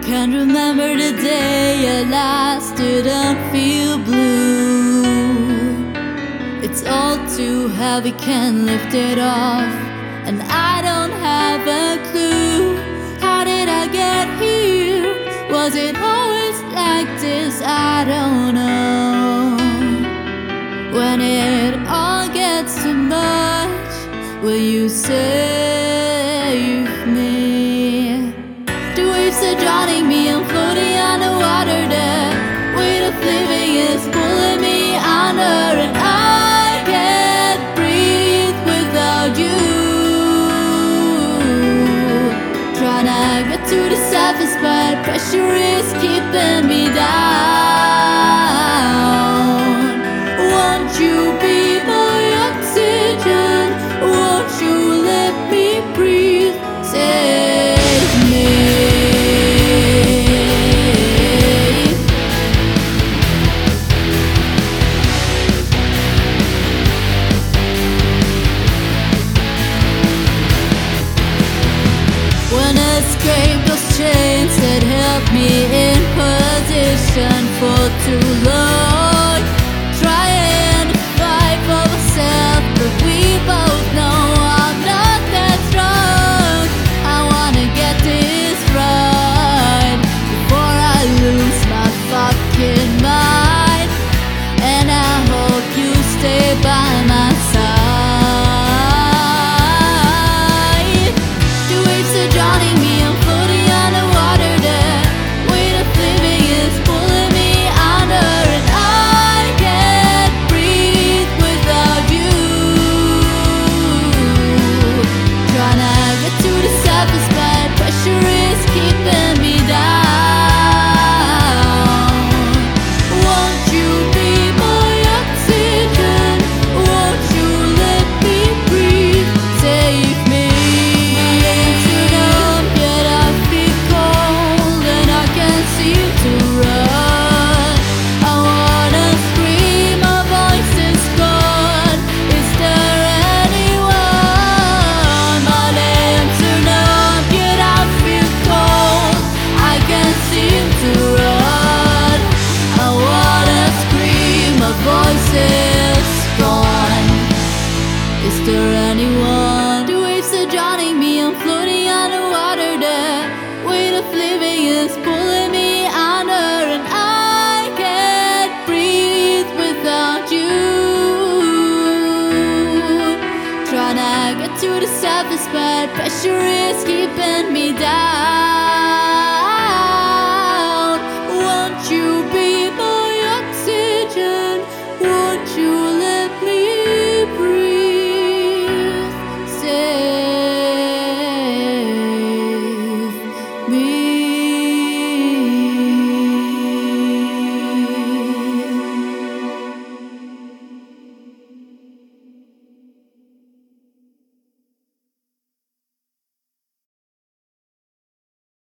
Can't remember the day I last didn't feel blue. It's all too heavy, can't lift it off, and I don't have a clue. How did I get here? Was it always like this? I don't know. When it all gets too much, will you save me? The waves are drowning me, I'm floating underwater. The weight of living is pulling me under, and I can't breathe without you. Trying to get to the surface, but pressure is keeping me down. Won't you be my oxygen? Won't you let me breathe? Save me. When I escape those chains that held me in position for too long, trying to fight for myself, but we both know I'm not that strong. I wanna get this right before I lose my fucking mind, and I hope you stay by my side. The waves are drowning me, I'm floating underwater. The weight of living is pulling me under, and I can't breathe without you. Trying to get to the surface, but pressure is keeping me down. Won't you be my oxygen? Won't you let me breathe? Save me. My legs are numb, yet I feel cold, and I can't seem to run. I wanna scream, my voice is gone. Is there anyone? My legs are numb, yet I feel cold. I can't seem to run. I wanna scream, my voice is gone. Is there anyone? The waves are drowning me, I'm floating underwater. The weight of living is pulling me under, and I can't breathe without you. Trying to get to the surface, but pressure is keeping me down.